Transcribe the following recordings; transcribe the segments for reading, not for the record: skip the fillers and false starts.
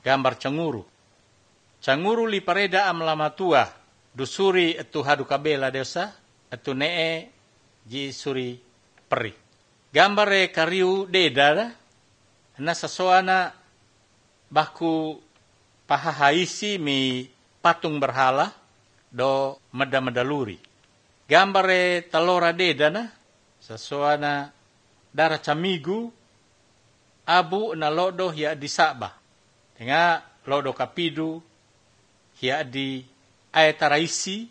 gambar canguru. Canguru li pareda amlamatua dusuri etu hadu kabela desa etu nee ji suri peri. Gambare kariu deda na sasoana baku pahahaisi mi patung berhala do meda-medaluri. Gambare talora deda na sasoana dara camigu abu na lodo hia di Sabah. Tenga lodo kapidu hia di ayataraisi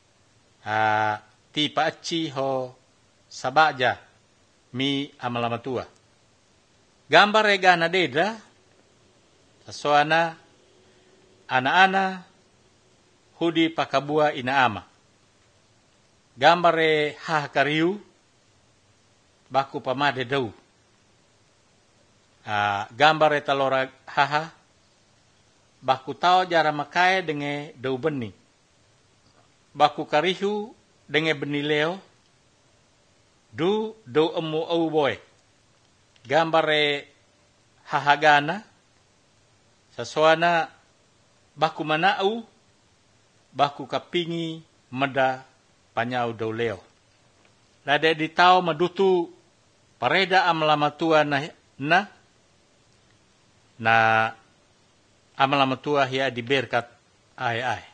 ti paaci ho sabaja mi amalamatua. Gambar regana deda sasoana ana-ana hudi pakabua ina ama. Gambare hahakariu baku pamade dau. Gambare talora haha baku tao jara makai denge dau bening. Baku karihu denge benih leo du dau emu au boy. Gambare hahagana sasoana baku manau baku kapingi meda panyau dau leo. Lade di tao madutu pareda amlamatua na amlamatua hia di berkat ai